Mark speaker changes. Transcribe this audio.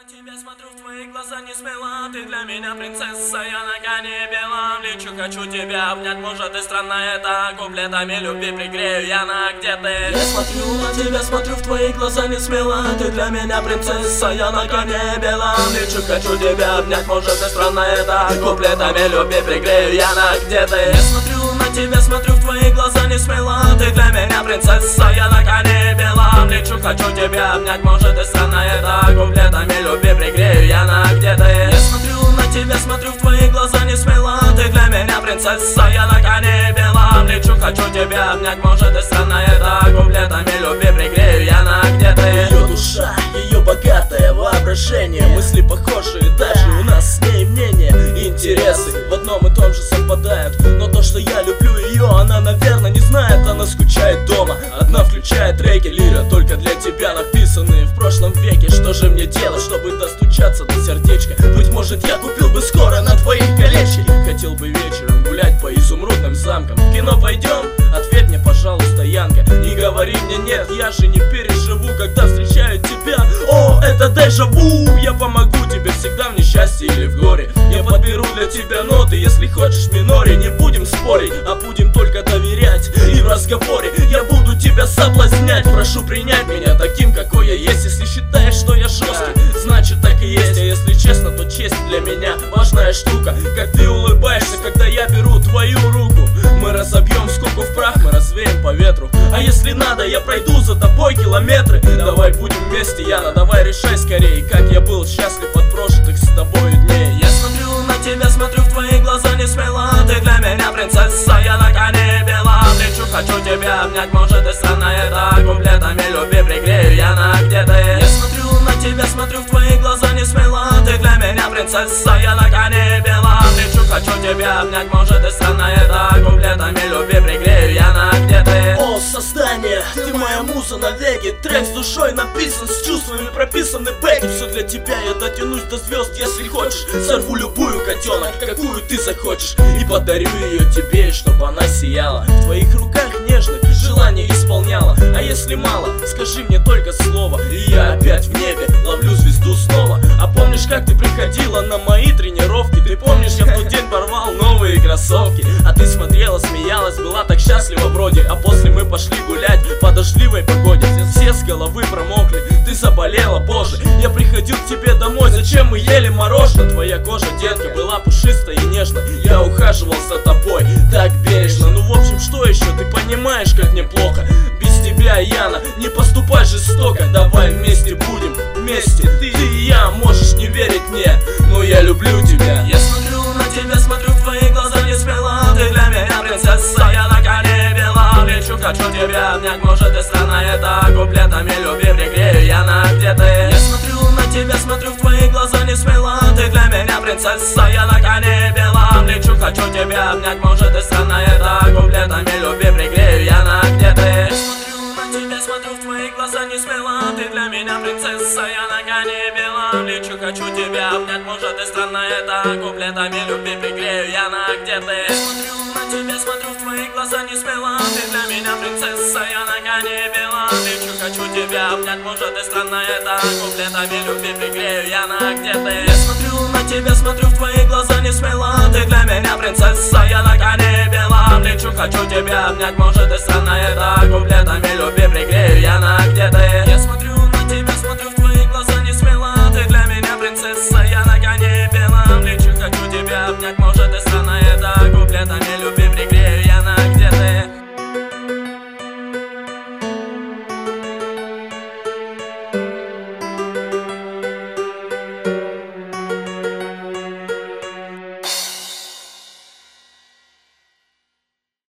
Speaker 1: на тебя смотрю, в твои глаза не смела. Ты для меня принцесса, я на коне белом лечу. Хочу тебя обнять, может и странно это. Куплетами любви пригрею я на где ты. Я смотрю на тебя, смотрю, в твои глаза не смела. Ты для меня принцесса, я на коне белом лечу. Хочу тебя обнять, может и странно это. Куплетами любви пригрею я на где ты. Я смотрю на тебя, смотрю, в твои глаза не смела. Ты для меня принцесса, я на коне белом лечу. Хочу тебя обнять, может и странно это. Куплетами любви пригрею я на где ты. Я смотрю на тебя, смотрю, в твои глаза не смела. Ты для меня принцесса, я на коне белом лечу. Хочу тебя обнять, может и странно это. Куплетами любви пригрею я на где ты.
Speaker 2: Ее душа, ее богатое воображение, мысли похожие, даже у нас с ней мнения. Интересы в одном и том же совпадают. Но то, что я люблю ее, она, наверное, не знает. Она скучает дома, одна включает треки лира, только для тебя написанные в прошлом веке. Что же мне делать, чтобы достучаться до сердечка? Быть может, я купил бы скоро на твоих колечки. Хотел бы вечером гулять по изумрудным замкам. В кино пойдем? Ответь мне, пожалуйста, Янка. Не говори мне нет, я же не переживу, когда встречаю тебя. О, это дежаву. Я помогу тебе всегда в несчастье или в горе. Я подберу для тебя ноты, если хочешь в миноре. Не будем спорить, а будем только доверять. И в разговоре я буду тебя соблазнять. Прошу принять меня таким, какой я есть. Если считаешь, что я жесткий, значит так и есть. А если честно, то честь для меня важная штука. Как ты улыбаешься, когда я беру твою руку. Мы разобьем скуку в прах, мы развеем по ветру. А если надо, я пройду за тобой километры. Давай будем вместе, Яна, давай решай скорее. Как я был счастлив от прожитых с тобой дней.
Speaker 1: Я смотрю на тебя, смотрю, в твои глаза не смела. Ты для меня принцесса, я на коне белом лечу. Хочу тебя обнять, может и странно это. Куплетами любви пригрею я на где ты. Я смотрю на тебя, смотрю, в твои глаза не смела. Ты для меня принцесса, я на коне белом лечу. Хочу тебя обнять, может и странно это. Куплетами любви пригрею я на где ты.
Speaker 2: О, создание, ты моя муза навеки. Трек с душой написан, с чувствами прописаны бэки. Все для тебя, я дотянусь до звезд, если хочешь. Сорву любую, котенок, какую ты захочешь. И подарю ее тебе, чтобы она сияла. В твоих руках нежных желаний исполняла. А если мало, скажи мне только слово, и я опять в небе ловлю звезду снова. А помнишь, как ты приходила на мои тренировки? Ты помнишь, я в тот день порвал новые кроссовки. А ты смотрела, смеялась, была так счастлива вроде. А после мы пошли гулять по дождливой погоде. Все с головы промокли, ты заболела, боже. Я приходил к тебе домой, зачем мы ели мороженое? Твоя кожа, детка, была пушистая и нежная. Я ухаживал за тобой так бережно. Ну в общем, что еще? Ты понимаешь, как мне плохо без тебя, Яна, не поступай жестоко. Давай вместе будем, вместе ты и я. Можешь не верить мне, но я люблю тебя.
Speaker 1: Я смотрю на тебя, смотрю, в твои глаза не смела. Ты для меня принцесса, я на коне белом лечу. Хочу тебя обнять, может и странно это. Куплетами любви пригрею я на где ты. Я смотрю на тебя, смотрю, в твои глаза не смела. Ты для меня принцесса, я на коне белом лечу. Хочу тебя обнять, может и странно это. Куплетами любви пригрею я на где ты. Я смотрю на тебя, смотрю, в твои глаза не смела. Ты для меня принцесса, я на коне белом лечу. Хочу тебя обнять, может и странно это. Куплетами любви пригрею я на где ты. Я смотрю на тебя, смотрю, в твои глаза не смела. Ты для меня принцесса, я на коне белом лечу. Хочу тебя обнять, может и странно это. Куплетами любви пригрею я на где ты. Я смотрю на тебя, смотрю, в твои глаза не смела. Ты для меня принцесса, я на коне белом лечу. Хочу тебя обнять, может и странно это. Куплетами любви пригрею я на где ты. Я смотрю на тебя, смотрю, в твои глаза не смела. Ты для меня принцесса, я на коне белом лечу. Хочу тебя обнять, может и странно это. Куплетами любви